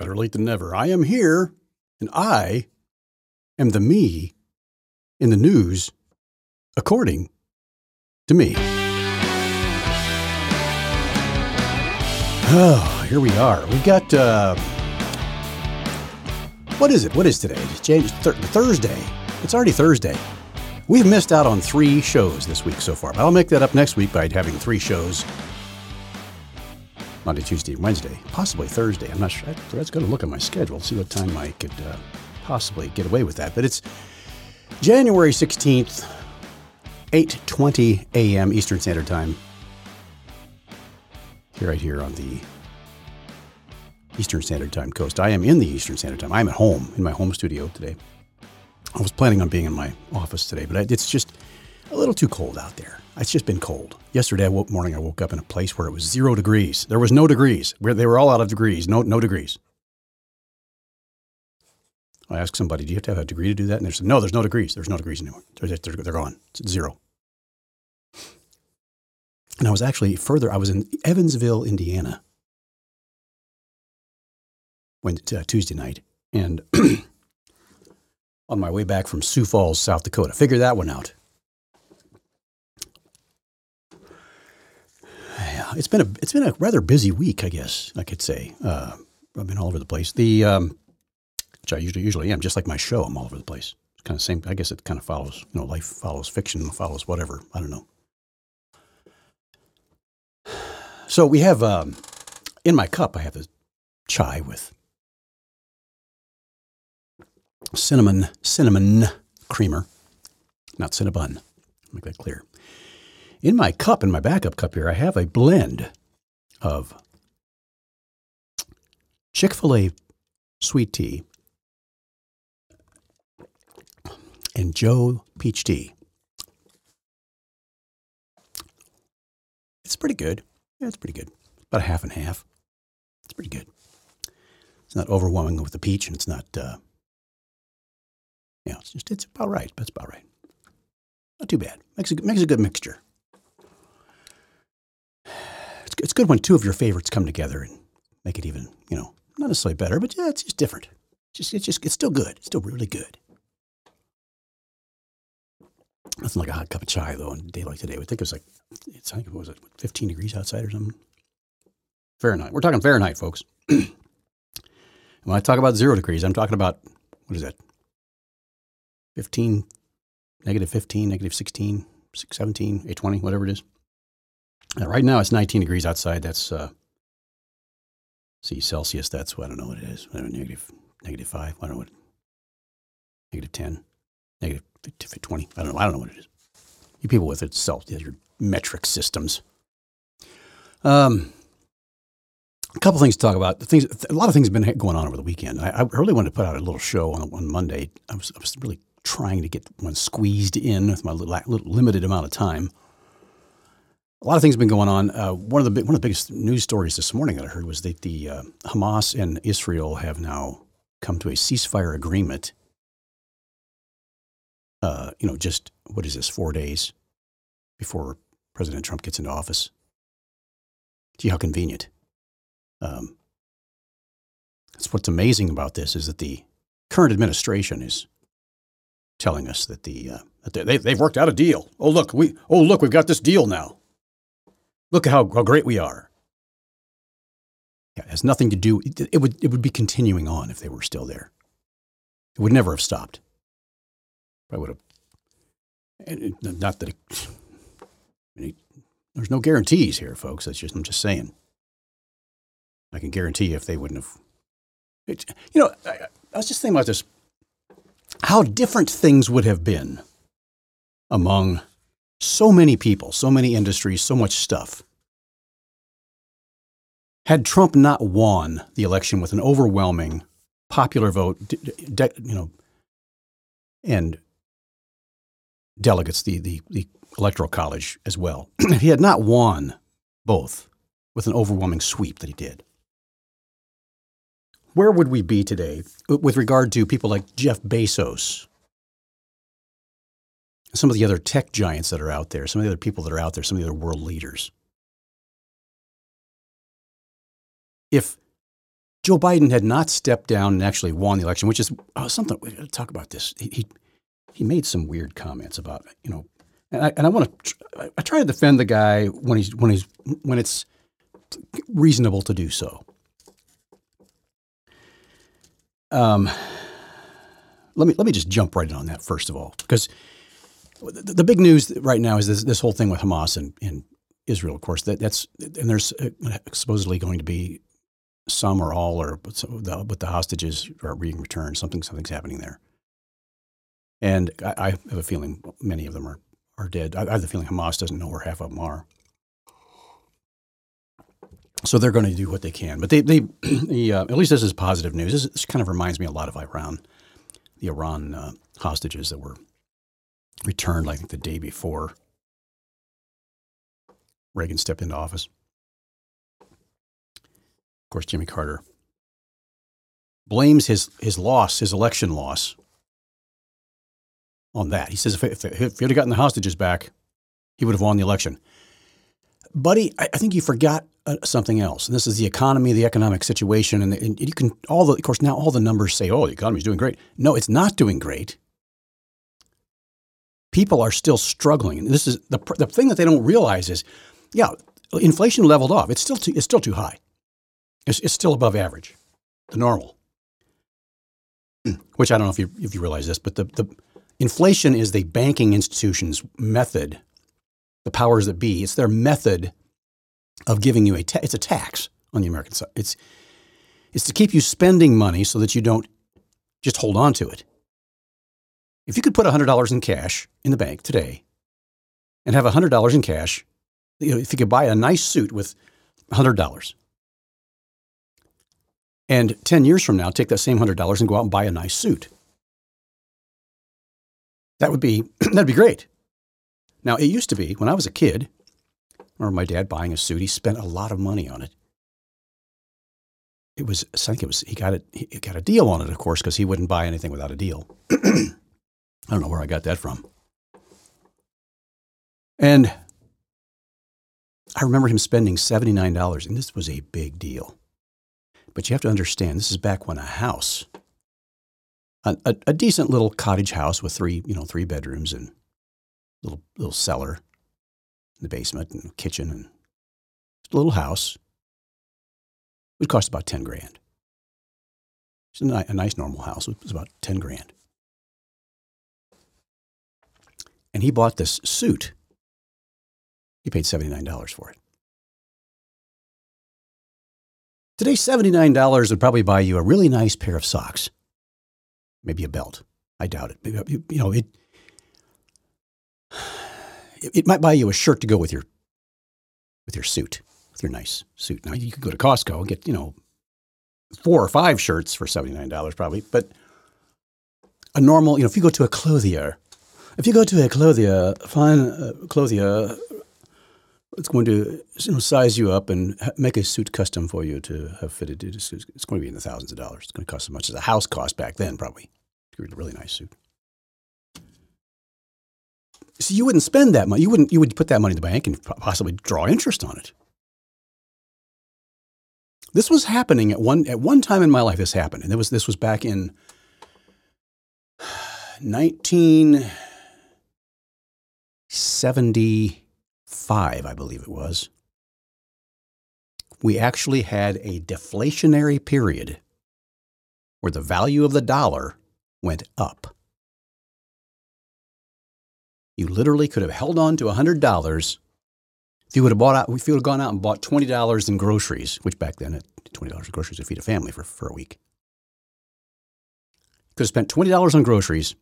Better late than never. I am here, and I am the me in the news, according to me. Oh, here we are. We've got, what is it? What is today? It's Thursday. It's already Thursday. We've missed out on 3 shows this week so far, but I'll make that up next week by having 3 shows. Monday, Tuesday, Wednesday, possibly Thursday. I'm not sure. Let's go to look at my schedule, see what time I could possibly get away with that. But it's January 16th, 8:20 a.m. Eastern Standard Time. Right here on the Eastern Standard Time coast. I am in the Eastern Standard Time. I'm at home, in my home studio today. I was planning on being in my office today, but it's just a little too cold out there. It's just been cold. Yesterday morning, I woke up in a place where it was 0 degrees. There was no degrees. They were all out of degrees. No degrees. I asked somebody, do you have to have a degree to do that? And they said, no, there's no degrees. There's no degrees anymore. They're gone. It's 0. And I was actually further. I was in Evansville, Indiana, Tuesday night, and on my way back from Sioux Falls, South Dakota. Figure that one out. Yeah, it's been a rather busy week, I guess I could say. I've been all over the place. Which I usually am, just like my show. I'm all over the place. It's kind of same. I guess it kind of follows. Life follows fiction, follows whatever. I don't know. So we have in my cup. I have a chai with cinnamon creamer, not Cinnabon. Make that clear. In my cup, in my backup cup here, I have a blend of Chick-fil-A sweet tea and Joe peach tea. It's pretty good. Yeah, it's pretty good. About a half and half. It's pretty good. It's not overwhelming with the peach, and it's not, it's about right. That's about right. Not too bad. Makes a good mixture. It's good when 2 of your favorites come together and make it even, not necessarily better, but yeah, it's just different. It's still good. It's still really good. Nothing like a hot cup of chai, though, on a day like today. I think it was 15 degrees outside or something? Fahrenheit. We're talking Fahrenheit, folks. When I talk about 0 degrees, I'm talking about, what is that? 15, negative 15, negative 16, 17, 820, whatever it is. Right now, it's 19 degrees outside. That's, Celsius, that's, I don't know what it is. Negative 5, I don't know what, negative 10, negative 20. I don't know what it is. You people with your metric systems. A couple things to talk about. A lot of things have been going on over the weekend. I really wanted to put out a little show on Monday. I was really trying to get one squeezed in with my little limited amount of time. A lot of things have been going on. One of the biggest news stories this morning that I heard was that the Hamas and Israel have now come to a ceasefire agreement. Just, what is this, 4 days before President Trump gets into office. Gee, how convenient. That's what's amazing about this is that the current administration is telling us that they've worked out a deal. Oh look, we've got this deal now. Look at how great we are. Yeah, it has nothing to do. It would be continuing on if they were still there. It would never have stopped. I would have. Not that there's no guarantees here, folks. I'm just saying. I can guarantee you if they wouldn't have. I was just thinking about this. How different things would have been among so many people, so many industries, so much stuff. Had Trump not won the election with an overwhelming popular vote, and delegates, the Electoral College as well. He had not won both with an overwhelming sweep that he did. Where would we be today with regard to people like Jeff Bezos, some of the other tech giants that are out there, some of the other people that are out there, some of the other world leaders? If Joe Biden had not stepped down and actually won the election, which is something we got to talk about. This he made some weird comments about and I want to I try to defend the guy when it's reasonable to do so. Let me just jump right in on that first of all, because the big news right now is this whole thing with Hamas and Israel. Of course, that's and there's supposedly going to be some or all but the hostages are being returned. Something's happening there, and I have a feeling many of them are dead. I have the feeling Hamas doesn't know where half of them are. So they're going to do what they can. But they at least this is positive news. This kind of reminds me a lot of Iran, the Iran hostages that were returned, I think, the day before Reagan stepped into office. Of course, Jimmy Carter blames his election loss, on that. He says if he'd have gotten the hostages back, he would have won the election. Buddy, I think you forgot something else. And this is the economy, the economic situation, and you can of course now all the numbers say, oh, the economy's doing great. No, it's not doing great. People are still struggling, and this is the thing that they don't realize is, yeah, inflation leveled off. It's still too high. It's still above average, the normal. Which I don't know if you realize this, but the inflation is the banking institution's method. The powers that be, it's their method of giving you it's a tax on the American side. It's to keep you spending money so that you don't just hold on to it. If you could put $100 in cash in the bank today and have $100 in cash, if you could buy a nice suit with $100, and 10 years from now, take that same $100 and go out and buy a nice suit, that'd be great. Now, it used to be, when I was a kid, I remember my dad buying a suit. He spent a lot of money on it. He got a deal on it, of course, because he wouldn't buy anything without a deal. I don't know where I got that from. And I remember him spending $79, and this was a big deal. But you have to understand, this is back when a house, a decent little cottage house with three bedrooms and little cellar in the basement and kitchen and a little house would cost about $10,000. It's a nice normal house. It was about $10,000. And he bought this suit. He paid $79 for it. Today, $79 would probably buy you a really nice pair of socks, maybe a belt. I doubt it. It might buy you a shirt to go with your suit, with your nice suit. Now, you could go to Costco and get, 4 or 5 shirts for $79 probably. But a normal, if you go to a clothier, fine clothier, it's going to size you up and make a suit custom for you to have fitted. It's going to be in the thousands of dollars. It's going to cost as much as a house cost back then, probably. To get a really nice suit. So you wouldn't spend that money. You would put that money in the bank and possibly draw interest on it. This was happening at one time in my life. This happened, and this was back in 1975, I believe it was. We actually had a deflationary period where the value of the dollar went up. You literally could have held on to $100 if you would have gone out and bought $20 in groceries, which back then at $20 in groceries would feed a family for a week. You could have spent $20 on groceries,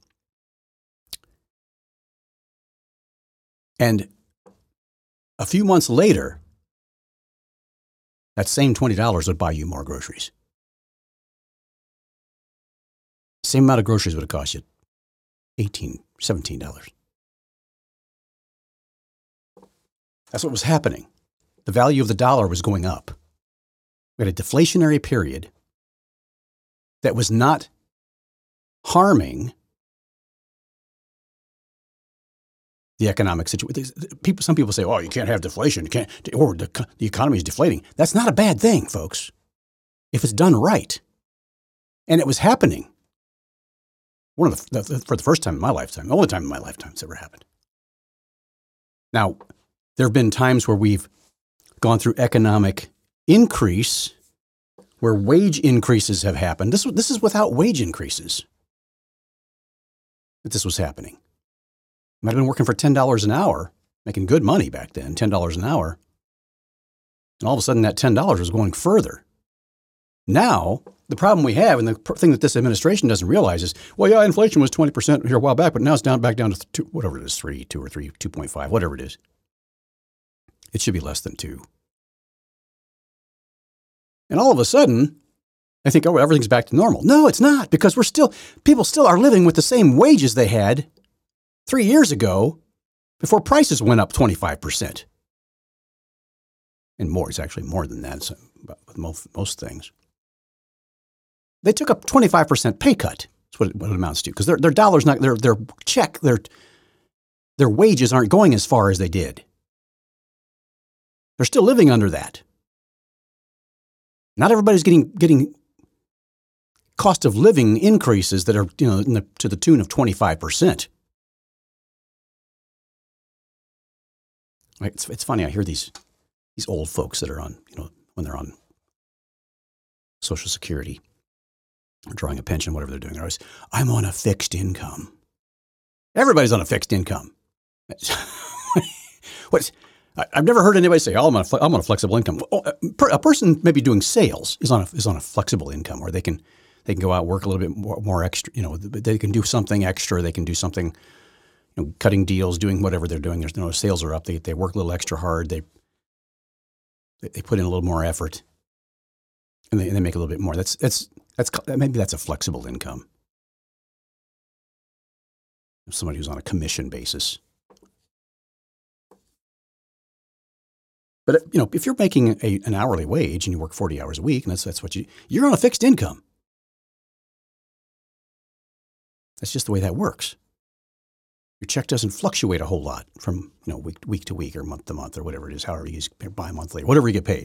and a few months later, that same $20 would buy you more groceries. Same amount of groceries would have cost you $17. That's what was happening. The value of the dollar was going up. We had a deflationary period that was not harming the economic situation. Some people say, "Oh, you can't have deflation. You can't," or the economy is deflating. That's not a bad thing, folks. if it's done right. And it was happening. For the first time in my lifetime, the only time in my lifetime it's ever happened. Now, there have been times where we've gone through economic increase, where wage increases have happened. This is without wage increases that this was happening. I might have been working for $10 an hour, making good money back then, $10 an hour. And all of a sudden that $10 was going further. Now, the problem we have, and the thing that this administration doesn't realize is, well, yeah, inflation was 20% here a while back, but now it's back down to 2, whatever it is, 3, 2 or 3, 2.5, whatever it is. It should be less than 2. And all of a sudden, I think, oh, everything's back to normal. No, it's not, because people still are living with the same wages they had 3 years ago before prices went up 25%. And more, it's actually more than that, so, with most things. They took a 25% pay cut. That's what it amounts to, because their dollars, not their check, their wages aren't going as far as they did. They're still living under that. Not everybody's getting cost of living increases that are, to the tune of 25%. Right? It's funny. I hear these old folks that are on, when they're on Social Security, or drawing a pension, whatever they're doing. They're always, I'm on a fixed income. Everybody's on a fixed income. I've never heard anybody say, "Oh, I'm on a flexible income." A person maybe doing sales is on a flexible income, or they can go out and work a little bit more extra. They can do something extra. They can do something, cutting deals, doing whatever they're doing. There's sales are up. They work a little extra hard. They put in a little more effort, and they make a little bit more. Maybe that's a flexible income. Somebody who's on a commission basis. But if you're making an hourly wage and you work 40 hours a week, and that's what you're on a fixed income. That's just the way that works. Your check doesn't fluctuate a whole lot from week to week or month to month or whatever it is, however you use bi-monthly, whatever you get paid.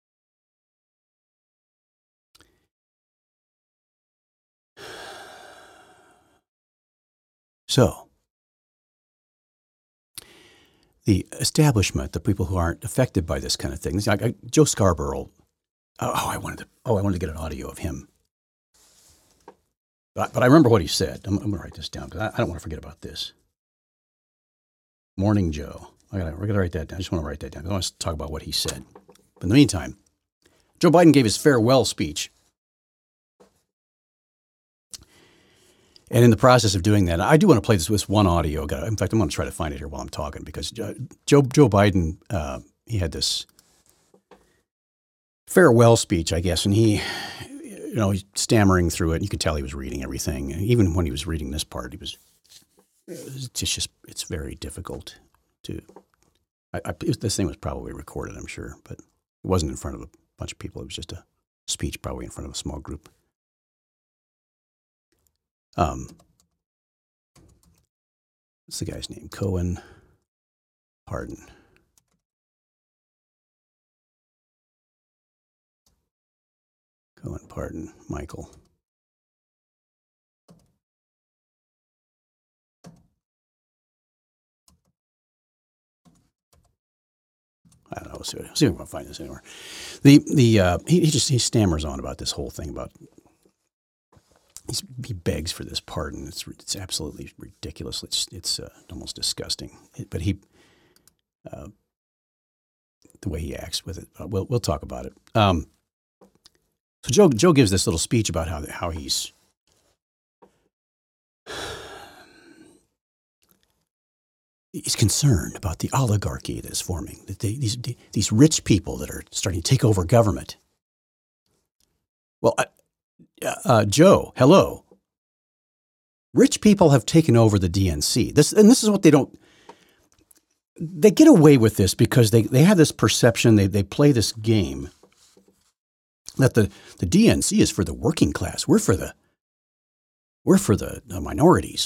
So, the establishment, the people who aren't affected by this kind of thing, Joe Scarborough. I wanted to get an audio of him. But I remember what he said. I'm going to write this down because I don't want to forget about this. Morning Joe. We're going to write that down. I just want to write that down. I want to talk about what he said. But in the meantime, Joe Biden gave his farewell speech. And in the process of doing that, I do want to play this one audio. In fact, I'm going to try to find it here while I'm talking, because Joe Biden, he had this farewell speech, I guess, and he's stammering through it. You could tell he was reading everything. And even when he was reading this part, it's very difficult to. This thing was probably recorded, I'm sure, but it wasn't in front of a bunch of people. It was just a speech, probably in front of a small group. What's the guy's name? Cohen Pardon. Cohen Pardon, Michael. I don't know. See if we can find this anywhere. He stammers on about this whole thing about. He begs for this pardon. It's absolutely ridiculous. It's almost disgusting. But the way he acts with it, we'll talk about it. So Joe gives this little speech about how he's concerned about the oligarchy that is forming. That these rich people that are starting to take over government. Well. Joe, hello. Rich people have taken over the DNC. This is what they get away with this because they have this perception, they play this game that the DNC is for the working class. We're for the minorities.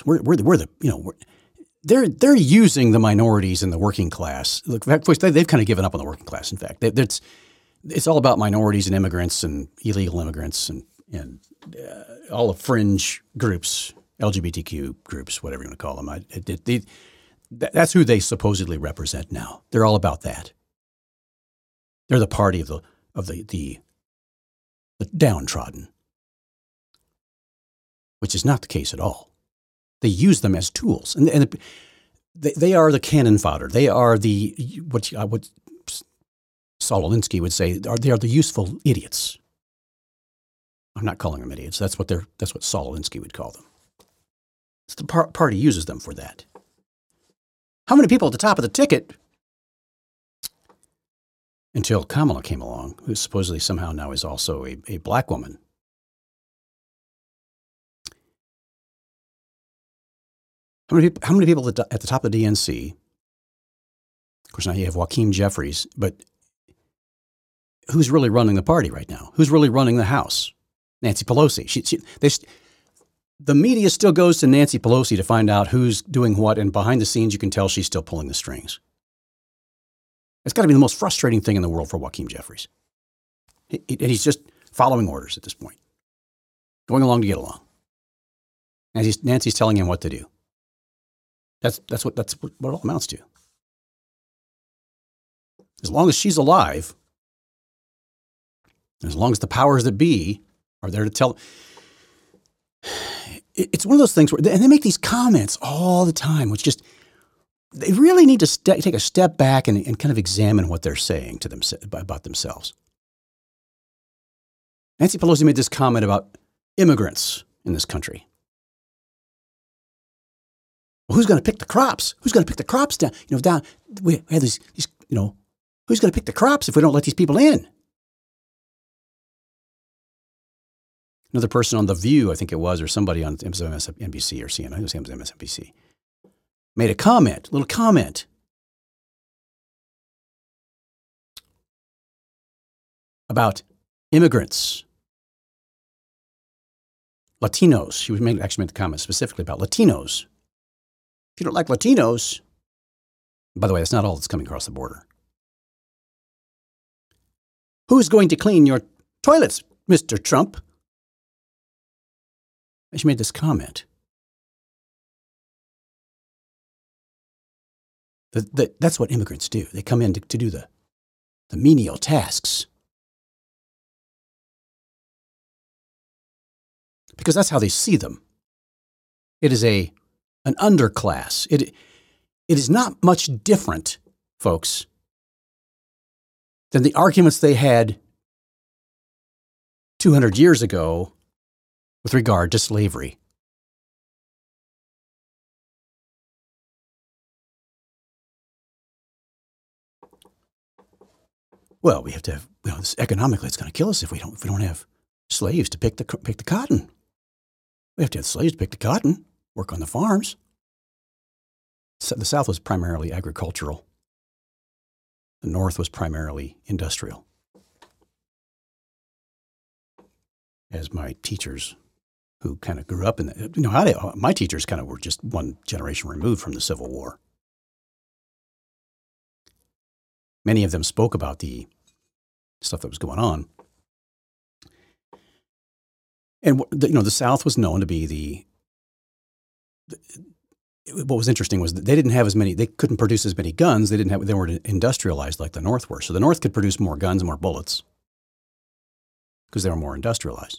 They're using the minorities and the working class. Look, they've kind of given up on the working class. In fact, it's all about minorities and immigrants and illegal immigrants and all the fringe groups, LGBTQ groups, whatever you want to call them. That's who they supposedly represent now. They're all about that. They're the party of the downtrodden, which is not the case at all. They use them as tools, and they are the cannon fodder. They are what Saul Alinsky would say. They are the useful idiots. I'm not calling them idiots. That's what Saul Alinsky would call them. It's the party uses them for that. How many people at the top of the ticket? Until Kamala came along, who supposedly somehow now is also a black woman. How many people at the top of the DNC? Of course, now you have Hakeem Jeffries, but who's really running the party right now? Who's really running the House? Nancy Pelosi. The media still goes to Nancy Pelosi to find out who's doing what, and behind the scenes, you can tell she's still pulling the strings. It's got to be the most frustrating thing in the world for Hakeem Jeffries. And he's just following orders at this point, going along to get along. Nancy's telling him what to do. That's what it all amounts to. As long as she's alive, as long as the powers that be are there to tell. It's one of those things where, and they make these comments all the time, which just, they really need to take a step back and kind of examine what they're saying to them about themselves. Nancy Pelosi made this comment about immigrants in this country. Well, who's going to pick the crops? Who's going to pick the crops down? We have these, who's going to pick the crops if we don't let these people in? Another person on The View, I think it was, or somebody on MSNBC or CNN, I think it was MSNBC, made a little comment about immigrants, Latinos. She actually made the comment specifically about Latinos. If you don't like Latinos, by the way, that's not all that's coming across the border. Who's going to clean your toilets, Mr. Trump? And she made this comment. That's what immigrants do. They come in to do the menial tasks. Because that's how they see them. It is an underclass. It is not much different, folks, than the arguments they had 200 years ago with regard to slavery. Well, we have to have, this economically, it's going to kill us if we don't have slaves to pick the cotton. We have to have slaves to pick the cotton, work on the farms. So the South was primarily agricultural. The North was primarily industrial. As my teachers, who kind of grew up in that, my teachers kind of were just one generation removed from the Civil War. Many of them spoke about the stuff that was going on. And the South was known to be what was interesting was that they couldn't produce as many guns. They weren't industrialized like the North were. So the North could produce more guns, more bullets, because they were more industrialized.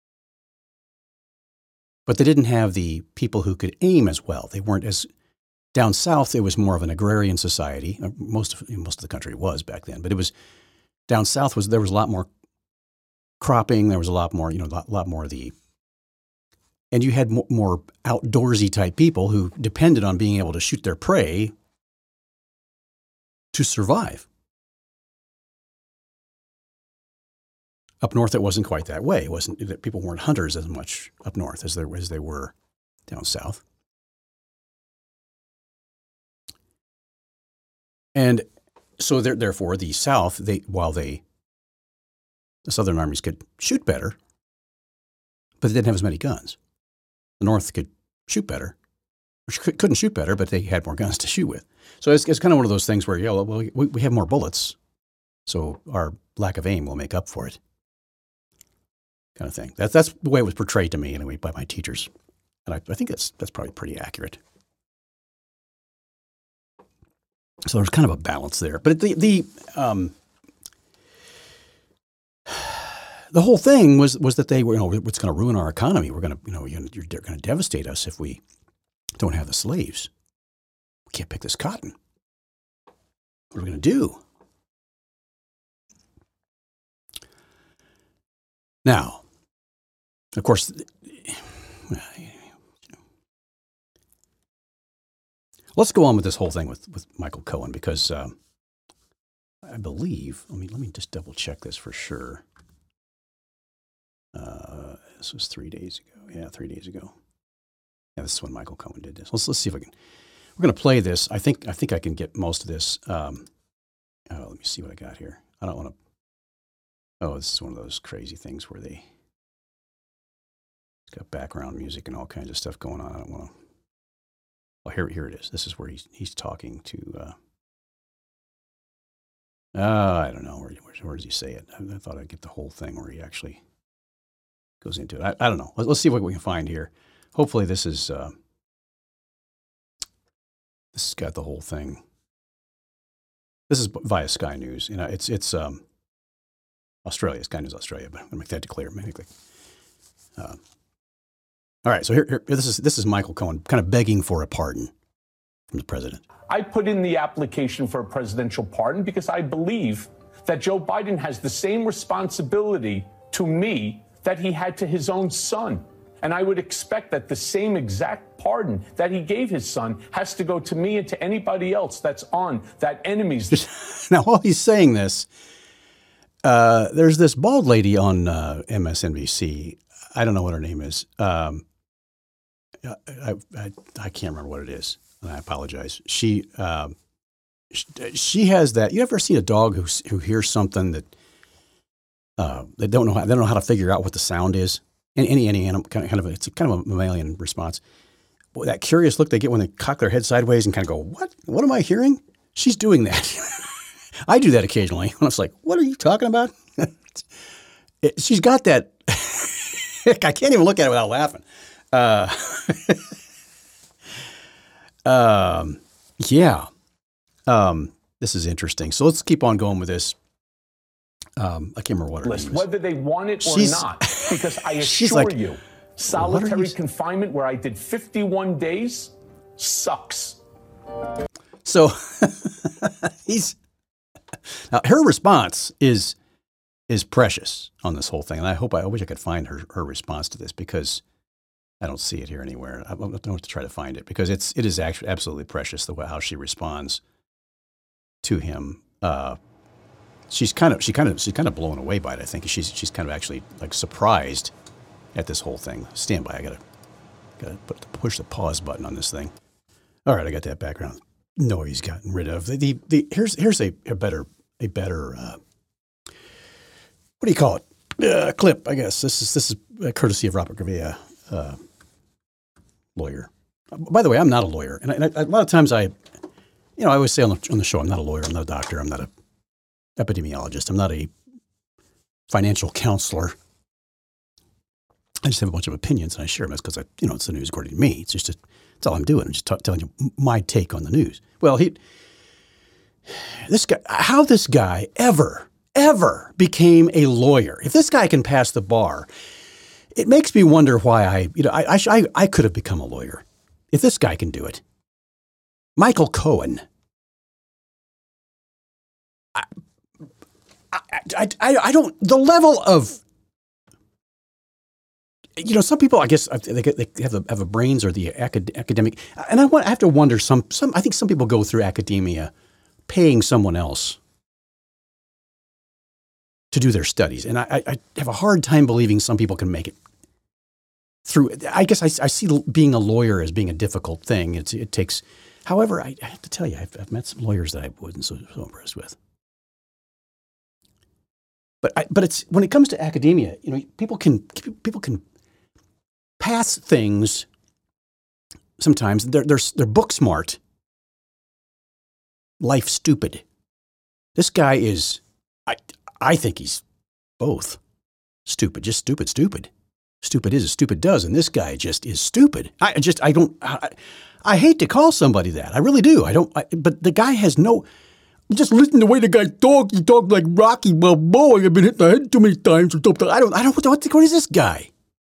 But they didn't have the people who could aim as well. They weren't as, down South, it was more of an agrarian society. Most of the country was back then, but it was, down South there was a lot more cropping. There was a lot more, lot more of the, and you had more outdoorsy type people who depended on being able to shoot their prey to survive. Up north, it wasn't quite that way. It wasn't that people weren't hunters as much up north as they were down south. And so therefore, the South, the Southern armies could shoot better, but they didn't have as many guns. The North could shoot better, or couldn't shoot better, but they had more guns to shoot with. So it's kind of one of those things where, we have more bullets, So our lack of aim will make up for it, kind of thing. That's the way it was portrayed to me anyway by my teachers, and I think that's probably pretty accurate. So there's kind of a balance there, but the whole thing was that they were, it's going to ruin our economy. We're going to, you're going to devastate us if we don't have the slaves. We can't pick this cotton. What are we going to do? Now, of course, let's go on with this whole thing with Michael Cohen, because I believe, let me just double check this for sure. This was 3 days ago. Yeah, 3 days ago. Yeah, this is when Michael Cohen did this. Let's see if I can. We're going to play this. I think I can get most of this. Let me see what I got here. I don't want to. Oh, this is one of those crazy things where it's got background music and all kinds of stuff going on. I don't want to. Oh, here it is. This is where he's talking to. I don't know. Where does he say it? I thought I'd get the whole thing where he actually goes into it. I don't know. Let's see what we can find here. Hopefully this has got the whole thing. This is via Sky News. It's Australia, Sky News Australia, but I'm going to make that clear. All right, so here this is Michael Cohen kind of begging for a pardon from the president. I put in the application for a presidential pardon because I believe that Joe Biden has the same responsibility to me that he had to his own son. And I would expect that the same exact pardon that he gave his son has to go to me and to anybody else that's on that enemy's. Now, while he's saying this, there's this bald lady on MSNBC. I don't know what her name is. I can't remember what it is, and I apologize. She has that. You ever seen a dog who hears something that they don't know how to figure out what the sound is? Any animal, it's kind of a mammalian response. Boy, that curious look they get when they cock their head sideways and kind of go, "What am I hearing?" She's doing that. I do that occasionally. And I was like, "What are you talking about?" She's got that. I can't even look at it without laughing. Yeah. This is interesting. So let's keep on going with this. I can't remember what her name is. Whether they want it or not, because I assure you, solitary confinement where I did 51 days sucks. So now her response is precious on this whole thing, and I wish I could find her response to this, because I don't see it here anywhere. I don't have to try to find it, because it is actually absolutely precious how she responds to him. She's kind of blown away by it. I think she's kind of actually like surprised at this whole thing. Stand by. I gotta push the pause button on this thing. All right, I got that background noise gotten rid of. Here's a better what do you call it? Clip, I guess. This is courtesy of Robert Gravea, lawyer. By the way, I'm not a lawyer, and a lot of times I always say on the show, I'm not a lawyer, I'm not a doctor, I'm not a epidemiologist, I'm not a financial counselor. I just have a bunch of opinions and I share them. That's because it's the news according to me. It's all I'm doing. I'm just telling you my take on the news. Well, this guy ever became a lawyer. If this guy can pass the bar, it makes me wonder why I could have become a lawyer. If this guy can do it. Michael Cohen. I don't, the level of, some people, I guess they have the brains or the academic, and I have to wonder I think some people go through academia paying someone else to do their studies. And I have a hard time believing some people can make it through. I guess I see being a lawyer as being a difficult thing. It takes, however, I have to tell you, I've met some lawyers that I wasn't so impressed with. But it's when it comes to academia, people can pass things. Sometimes they're book smart, life stupid. This guy is I I think he's both. Stupid, just stupid, stupid. Stupid is as stupid does, and this guy just is stupid. I hate to call somebody that. I really do. But the guy has no. Just listen to the way the guy talk. He talks like Rocky Balboa. I've been hit the head too many times. What is this guy?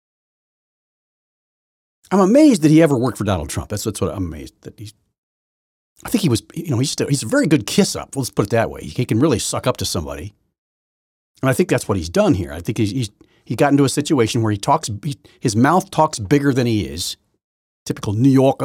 I'm amazed that he ever worked for Donald Trump. That's what I'm amazed that he's. I think he was. He's a very good kiss up. Let's put it that way. He can really suck up to somebody, and I think that's what he's done here. I think he got into a situation where his mouth talks bigger than he is. Typical New York.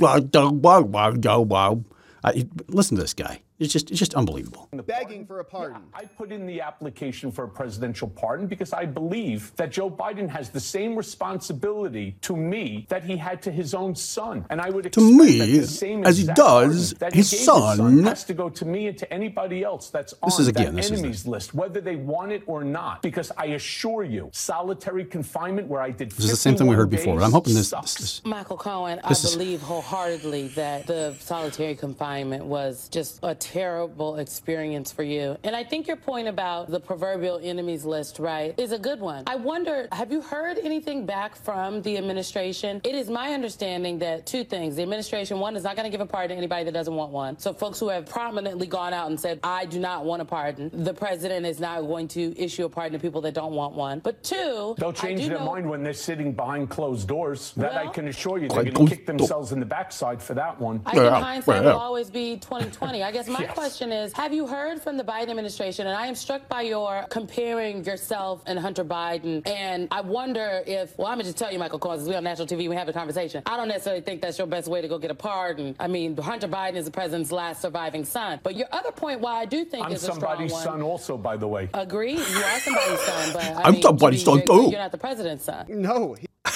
Listen to this guy. It's just unbelievable. Begging for a pardon. Yeah, I put in the application for a presidential pardon because I believe that Joe Biden has the same responsibility to me that he had to his own son. And I would expect that the same as he does that his he gave son has to go to me and to anybody else that's on that enemies list, whether they want it or not. Because I assure you, solitary confinement where I did 51 This is the same thing we heard before. But I'm hoping this Michael Cohen, I believe wholeheartedly that the solitary confinement was just a terrible experience for you. And I think your point about the proverbial enemies list, right, is a good one. I wonder, have you heard anything back from the administration? It is my understanding that two things. The administration, one, is not going to give a pardon to anybody that doesn't want one. So folks who have prominently gone out and said, I do not want a pardon. The president is not going to issue a pardon to people that don't want one. But two, they'll change their mind when they're sitting behind closed doors. That I can assure you, they're going to kick themselves in the backside for that one. I think hindsight will always be 2020. I guess my question is, have you heard from the Biden administration? And I am struck by your comparing yourself and Hunter Biden. And I wonder if, well, I'm going to just tell you, Michael Cohen, we're on national TV, we have a conversation. I don't necessarily think that's your best way to go get a pardon. I mean, Hunter Biden is the president's last surviving son. But your other point, why I do think is a strong one. I'm somebody's son also, by the way. Agree? You are somebody's son, but I'm somebody's son too. You're not the president's son. No.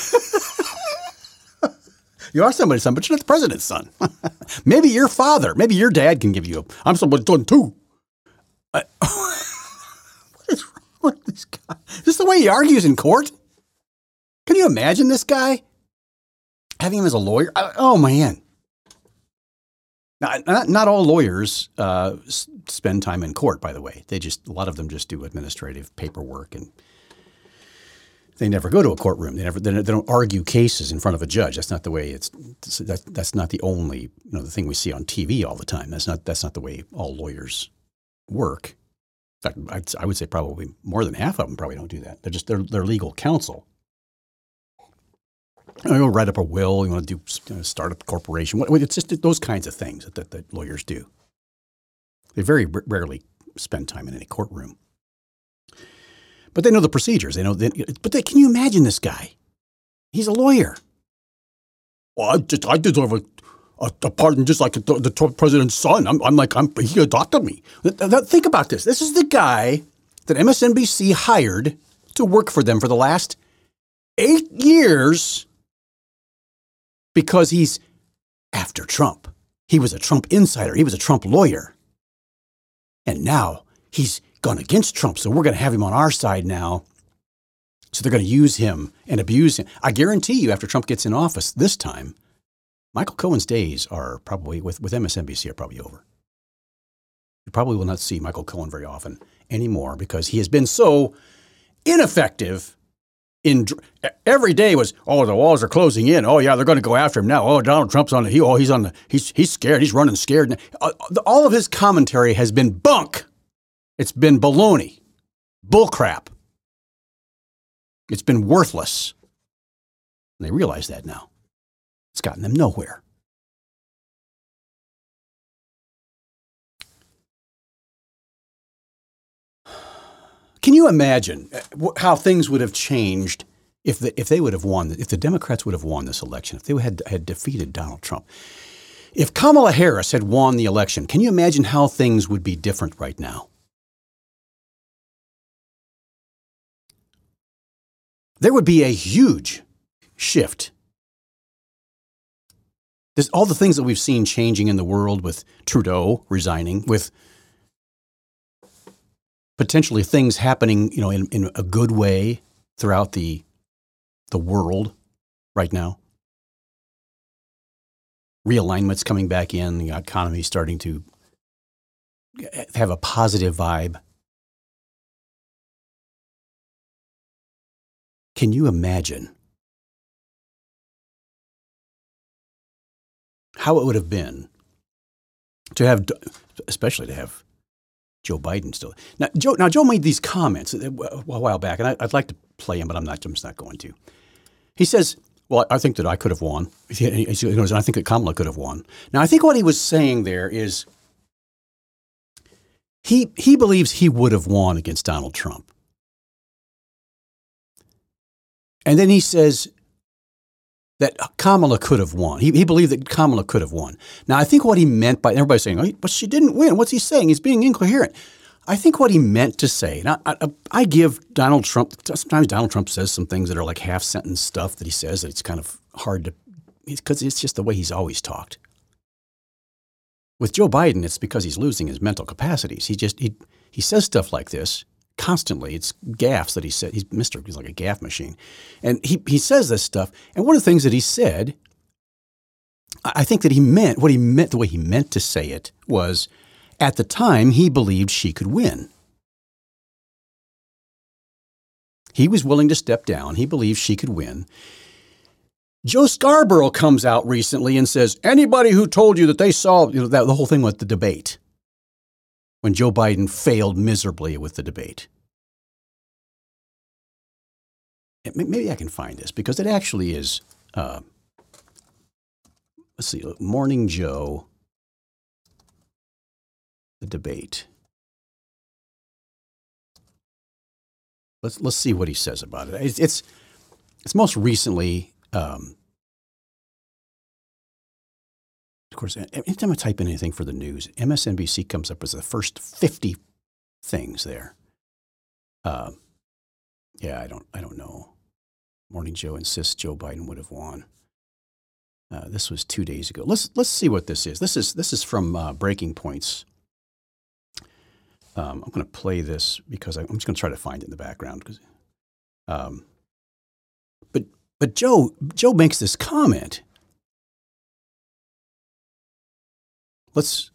You are somebody's son, but you're not the president's son. Maybe your father, maybe your dad can give you I'm somebody's son too. What is wrong with this guy? Is this the way he argues in court? Can you imagine this guy? Having him as a lawyer? Oh, man. Not all lawyers spend time in court, by the way. A lot of them just do administrative paperwork, and they never go to a courtroom. They don't argue cases in front of a judge. That's not the way that's not the only, the thing we see on TV all the time. That's not the way all lawyers work. In fact, I would say probably more than half of them probably don't do that. They're legal counsel. You want to write up a will. You want to start up a corporation. It's just those kinds of things that lawyers do. They very rarely spend time in any courtroom. But they know the procedures. Can you imagine this guy? He's a lawyer. Well, I deserve a pardon just like the president's son. He adopted me. Think about this. This is the guy that MSNBC hired to work for them for the last 8 years because he's after Trump. He was a Trump insider. He was a Trump lawyer. And now he's gone against Trump, so we're going to have him on our side now. So they're going to use him and abuse him. I guarantee you, after Trump gets in office this time, Michael Cohen's days are probably, with MSNBC, are probably over. You probably will not see Michael Cohen very often anymore because he has been so ineffective. Every day was, the walls are closing in. Oh yeah, they're going to go after him now. Oh, Donald Trump's on the, he's scared. He's running scared. All of his commentary has been bunk. It's been baloney, bullcrap. It's been worthless. And they realize that now. It's gotten them nowhere. Can you imagine how things would have changed if they would have won, if the Democrats would have won this election, if they had defeated Donald Trump? If Kamala Harris had won the election, can you imagine how things would be different right now? There would be a huge shift. All the things that we've seen changing in the world with Trudeau resigning, with potentially things happening, in a good way throughout the world right now. Realignments coming back in, the economy starting to have a positive vibe. Can you imagine how it would have been to have, especially to have Joe Biden still? Now, Joe made these comments a while back, and I'd like to play him, but I'm just not going to. He says, well, I think that I could have won. He goes, I think that Kamala could have won. Now, I think what he was saying there is he believes he would have won against Donald Trump. And then he says that Kamala could have won. He believed that Kamala could have won. Now, I think what he meant by everybody's saying, oh, but she didn't win. What's he saying? He's being incoherent. I think what he meant to say, and I give Donald Trump, sometimes Donald Trump says some things that are like half-sentence stuff that he says that it's kind of hard to, because it's just the way he's always talked. With Joe Biden, it's because he's losing his mental capacities. He says stuff like this constantly. It's gaffes that he said. He's like a gaffe machine. And he says this stuff. And one of the things that he said, I think that the way he meant to say it was, at the time, he believed she could win. He was willing to step down. He believed she could win. Joe Scarborough comes out recently and says, anybody who told you that they saw the whole thing with the debate, when Joe Biden failed miserably with the debate. Maybe I can find this, because it actually is, let's see, Morning Joe, the debate. Let's see what he says about it. It's most recently, of course, anytime I type in anything for the news, MSNBC comes up as the first 50 things there. Yeah, I don't know. Morning Joe insists Joe Biden would have won. This was 2 days ago. Let's see what this is. This is from Breaking Points. I'm going to play this because I'm just going to try to find it in the background. But Joe makes this comment. Let's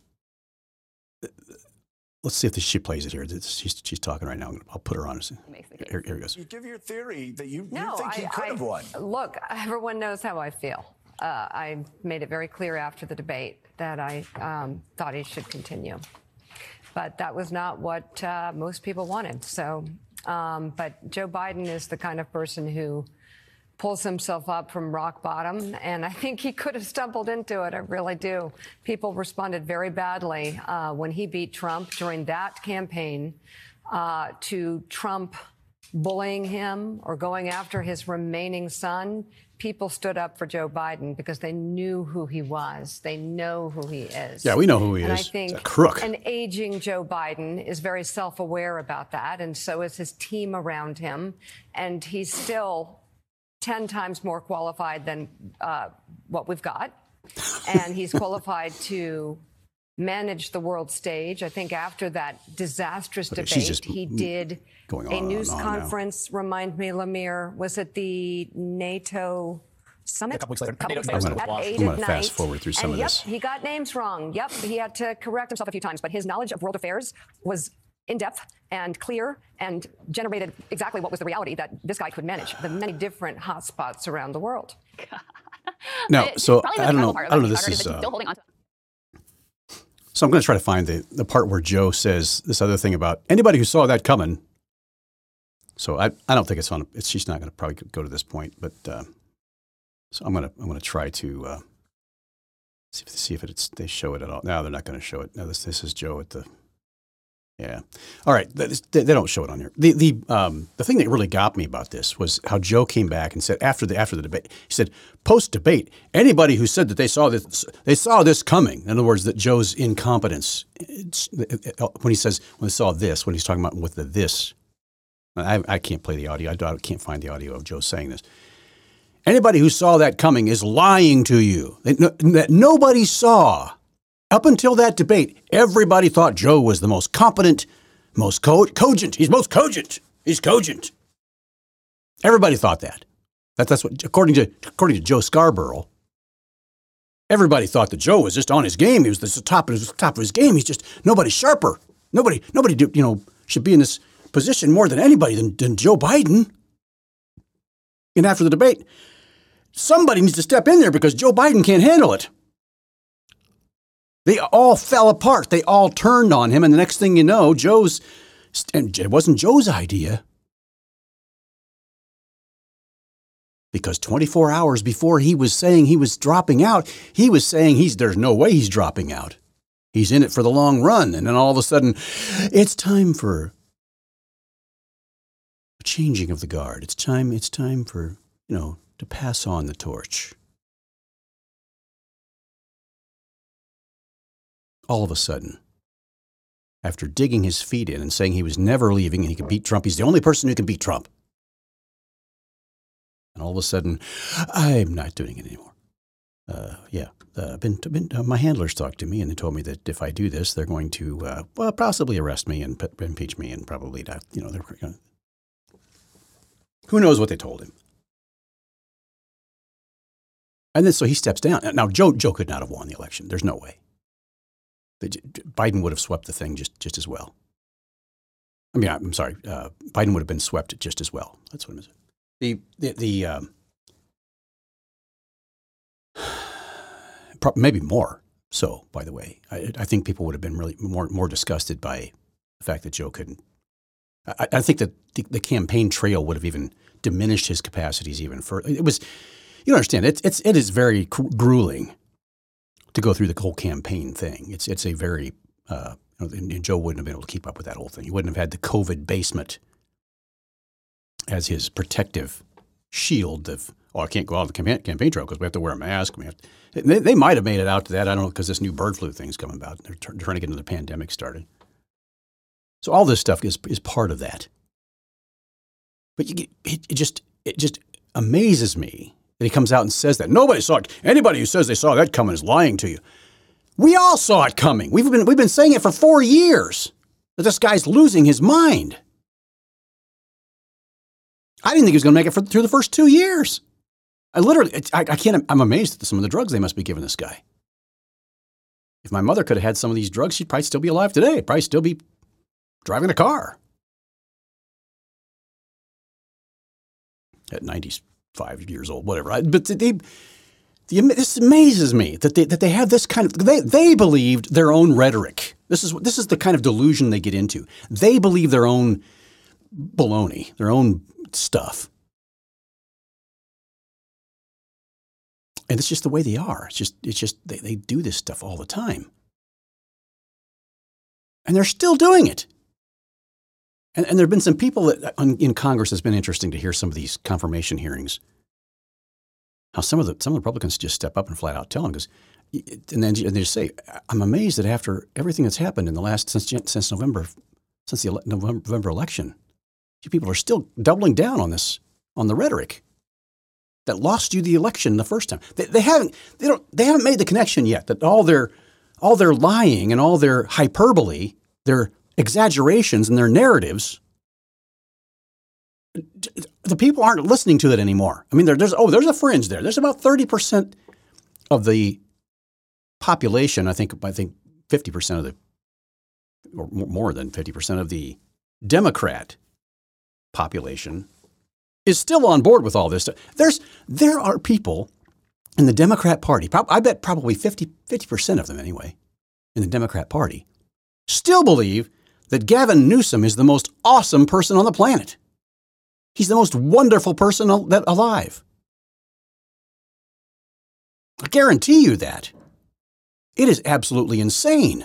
see if she plays it here. She's talking right now. I'll put her on. Here he goes. You give your theory that you think he could have won. Look, everyone knows how I feel. I made it very clear after the debate that I thought he should continue. But that was not what most people wanted. So, but Joe Biden is the kind of person who pulls himself up from rock bottom, and I think he could have stumbled into it. I really do. People responded very badly when he beat Trump during that campaign to Trump bullying him or going after his remaining son. People stood up for Joe Biden because they knew who he was. They know who he is. Yeah, we know who he and is. I think a crook. An aging Joe Biden is very self-aware about that, and so is his team around him. And he's still 10 times more qualified than what we've got. And he's qualified to manage the world stage. I think after that disastrous debate, he did a news conference. Remind me, Lemire, was it the NATO summit? A couple weeks later. I'm going to fast forward through some of this. He got names wrong. Yep, he had to correct himself a few times, but his knowledge of world affairs was in-depth and clear and generated exactly what was the reality that this guy could manage the many different hotspots around the world. No, so I don't know. This is. So I'm going to try to find the part where Joe says this other thing about anybody who saw that coming. So I don't think it's on. She's not going to probably go to this point, but so I'm going to try to see if they show it at all. No, they're not going to show it. No, this is Joe at the. Yeah. All right. They don't show it on here. The thing that really got me about this was how Joe came back and said after the debate, he said, post debate, anybody who said that they saw this coming. In other words, that Joe's incompetence. When they saw this, when he's talking about with this, I can't play the audio. I can't find the audio of Joe saying this. Anybody who saw that coming is lying to you. That nobody saw. Up until that debate, everybody thought Joe was the most competent, most cogent. He's most cogent. He's cogent. Everybody thought that. That's what, according to Joe Scarborough, everybody thought that Joe was just on his game. He was the top of his game. He's just nobody sharper. Nobody should be in this position more than anybody than Joe Biden. And after the debate, somebody needs to step in there because Joe Biden can't handle it. They all fell apart. They all turned on him. And the next thing you know, and it wasn't Joe's idea. Because 24 hours before he was saying he was dropping out, he was saying there's no way he's dropping out. He's in it for the long run. And then all of a sudden, it's time for a changing of the guard. It's time for, to pass on the torch. All of a sudden, after digging his feet in and saying he was never leaving and he could beat Trump, he's the only person who can beat Trump. And all of a sudden, I'm not doing it anymore. My handlers talked to me and they told me that if I do this, they're going to, possibly arrest me and impeach me and probably not, they're going to. Who knows what they told him? And then so he steps down. Now, Joe could not have won the election. There's no way. Biden would have swept the thing just as well. I'm sorry. Biden would have been swept just as well. That's what I'm saying. Maybe more so, by the way. I think people would have been really more disgusted by the fact that Joe couldn't. I think that the campaign trail would have even diminished his capacities even further. It was, you understand, it is very grueling to go through the whole campaign thing. It's a very, and Joe wouldn't have been able to keep up with that whole thing. He wouldn't have had the COVID basement as his protective shield of, I can't go out on the campaign trail because we have to wear a mask. They might have made it out to that. I don't know, because this new bird flu thing's coming about. They're trying to get another pandemic started. So all this stuff is part of that. But it just amazes me that he comes out and says that. Nobody saw it. Anybody who says they saw that coming is lying to you. We all saw it coming. We've been saying it for 4 years that this guy's losing his mind. I didn't think he was going to make it through the first 2 years. I'm amazed at some of the drugs they must be giving this guy. If my mother could have had some of these drugs, she'd probably still be alive today. Probably still be driving a car at 95 years old, whatever. But this amazes me that they have this kind of, they believed their own rhetoric. This is the kind of delusion they get into. They believe their own baloney, their own stuff. And it's just the way they are. It's just they do this stuff all the time. And they're still doing it. And there have been some people in Congress. It's been interesting to hear some of these confirmation hearings. How some of the Republicans just step up and flat out tell them, and they just say, "I'm amazed that after everything that's happened in the last since November, since the November election, you people are still doubling down on this, on the rhetoric that lost you the election the first time. They haven't made the connection yet that all their lying and all their hyperbole, their exaggerations and their narratives, the people aren't listening to that anymore. I mean, there's a fringe there. There's about 30% of the population. I think 50% of or more than 50% of the Democrat population is still on board with all this stuff. There are people in the Democrat Party, I bet probably 50% of them anyway, in the Democrat Party, still believe that Gavin Newsom is the most awesome person on the planet. He's the most wonderful person alive. I guarantee you that. It is absolutely insane.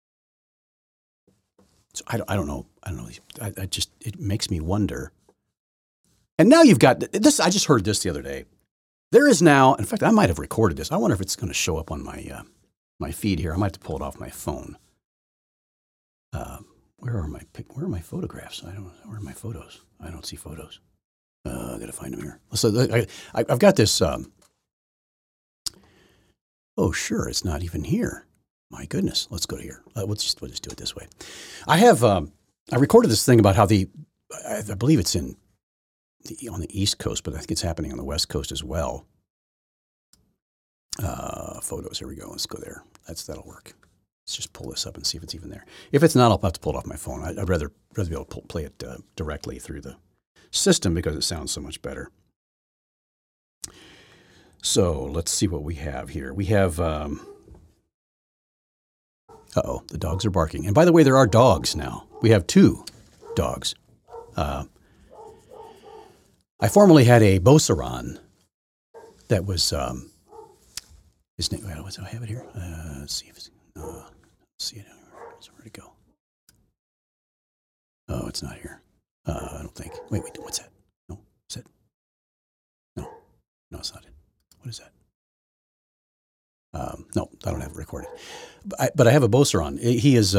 So I don't know. It makes me wonder. And now you've got this. I just heard this the other day. There is now, in fact, I might have recorded this. I wonder if it's going to show up on my feed here. I might have to pull it off my phone. Where are my photographs? Where are my photos? I don't see photos. I got to find them here. So I've got this. Oh, sure, it's not even here. My goodness, let's go to here. We'll just do it this way. I recorded this thing about how I believe it's on the East Coast, but I think it's happening on the West Coast as well. Photos. Here we go. Let's go there. That'll work. Let's just pull this up and see if it's even there. If it's not, I'll have to pull it off my phone. I'd rather be able to play it directly through the system because it sounds so much better. So let's see what we have here. We have, the dogs are barking. And by the way, there are dogs now. We have 2 dogs. I formerly had a Beauceron that was, his name, I have it here. Let's see if it's, let's see it. Where'd it go? Oh, it's not here. I don't think. Wait, what's that? No, is it? No, it's not it. What is that? No, I don't have it recorded. But I have a Beauceron. He is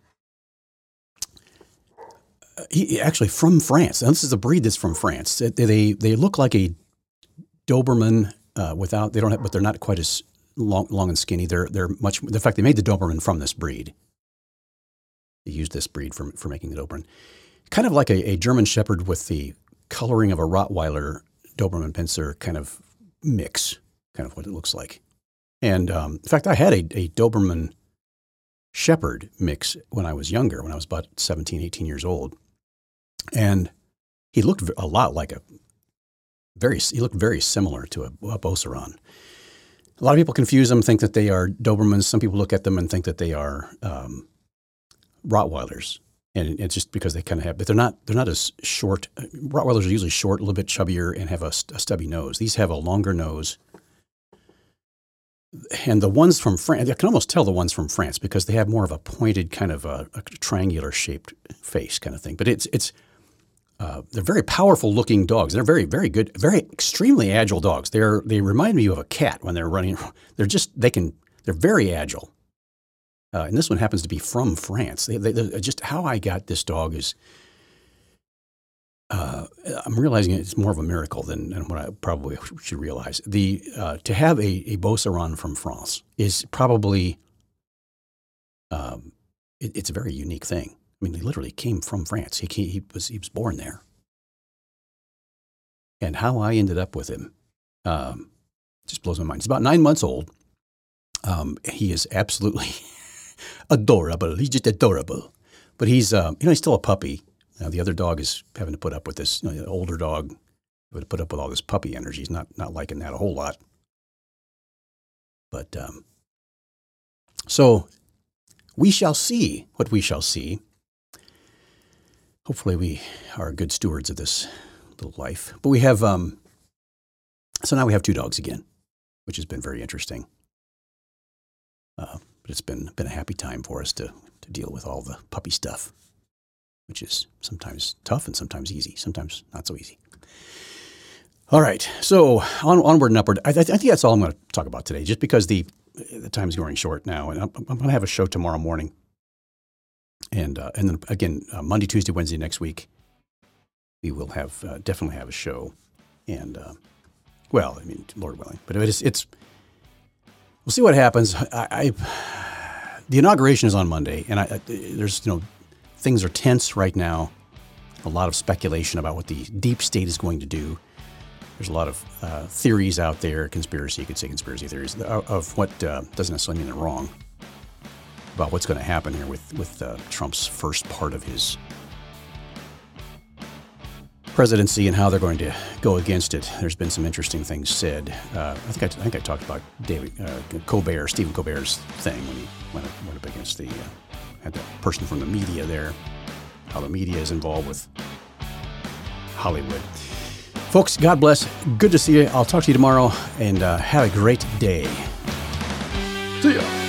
he actually from France. Now, this is a breed that's from France. They look like a Doberman without. They don't have, but they're not quite as long and skinny. They're much. In fact, they made the Doberman from this breed. They used this breed for making the Doberman. Kind of like a German Shepherd with the coloring of a Rottweiler Doberman Pinscher kind of mix, kind of what it looks like. And in fact, I had a Doberman Shepherd mix when I was younger, when I was about 17, 18 years old. And he looked a lot like he looked very similar to a Beauceron. A lot of people confuse them, think that they are Dobermans. Some people look at them and think that they are Rottweilers. And it's just because they kind of have, but they're not as short. Rottweilers are usually short, a little bit chubbier, and have a stubby nose. These have a longer nose. And the ones from France, I can almost tell the ones from France because they have more of a pointed kind of a triangular shaped face kind of thing. But they're very powerful looking dogs. They're very, very good, very extremely agile dogs. They remind me of a cat when they're running. They're very agile. And this one happens to be from France. They just how I got this dog is, I'm realizing it's more of a miracle than what I probably should realize. To have a Beauceron from France is probably, it's a very unique thing. I mean, he literally came from France. He was born there. And how I ended up with him just blows my mind. He's about 9 months old. He is absolutely adorable. He's just adorable. But he's still a puppy. The other dog is having to put up with this. The older dog would put up with all this puppy energy. He's not liking that a whole lot. But so we shall see what we shall see. Hopefully we are good stewards of this little life. But we have, so now we have 2 dogs again, which has been very interesting. But it's been a happy time for us to deal with all the puppy stuff, which is sometimes tough and sometimes easy, sometimes not so easy. All right, so onward and upward. I think that's all I'm going to talk about today, just because the time's going short now, and I'm going to have a show tomorrow morning. And then again, Monday, Tuesday, Wednesday next week, we will have definitely have a show. And Lord willing, but it's we'll see what happens. The inauguration is on Monday, and there's things are tense right now. A lot of speculation about what the deep state is going to do. There's a lot of theories out there, you could say conspiracy theories, of what doesn't necessarily mean they're wrong, about what's going to happen here with Trump's first part of his presidency and how they're going to go against it. There's been some interesting things said. I think I talked about Stephen Colbert's thing when he went up against had that person from the media there, how the media is involved with Hollywood. Folks, God bless. Good to see you. I'll talk to you tomorrow, and have a great day. See ya.